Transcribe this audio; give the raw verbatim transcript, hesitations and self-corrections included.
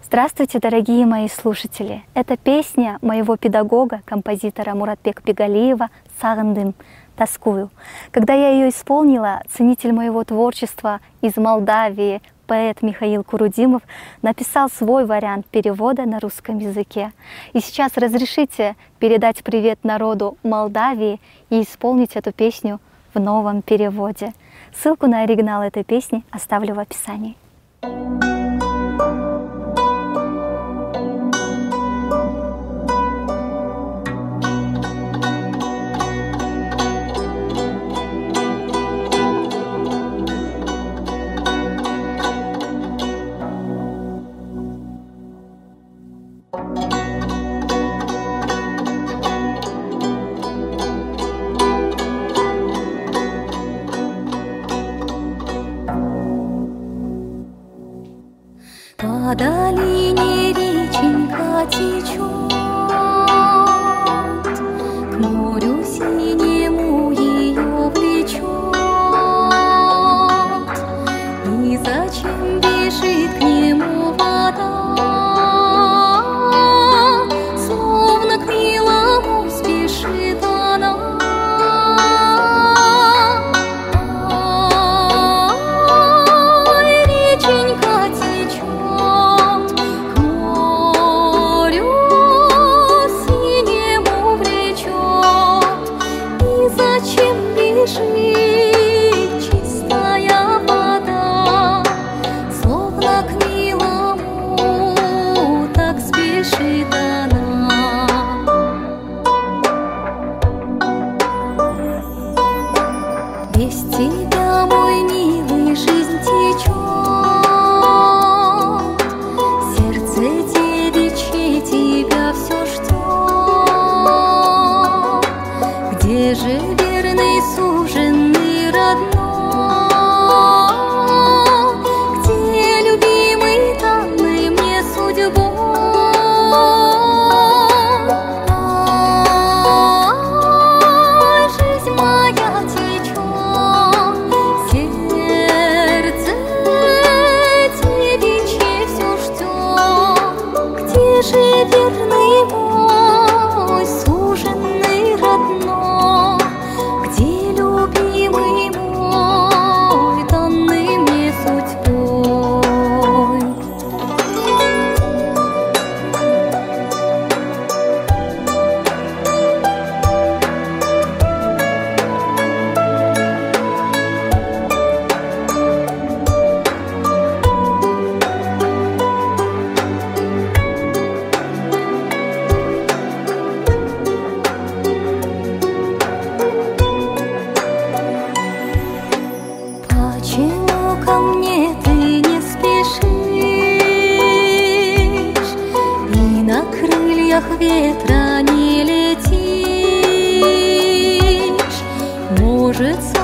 Здравствуйте, дорогие мои слушатели! Это песня моего педагога, композитора Муратбек Бегалиева «Сағындым, тоскую». Когда я ее исполнила, ценитель моего творчества из Молдавии, поэт Михаил Курудимов, написал свой вариант перевода на русском языке. И сейчас разрешите передать привет народу Молдавии и исполнить эту песню в новом переводе. Ссылку на оригинал этой песни оставлю в описании. По долине реченька течет, к морю синему ее влечет. И зачем бежит к нему вода, словно к милому спешит она. Ай, реченька течет, чистая вода, словно к милому так спешит она. Без тебя, мой милый, жизнь течет, сердце девичье тебя все ждет. Где же верный суженый родной, где любимый данный мне судьбой? Ай, жизнь моя течет, сердце девичье все ждет. Где же верный мой суженый родной, где любимый мой, данный мне судьбой? Почему ко мне ты не спешишь и на крыльях ветра не летишь? Может,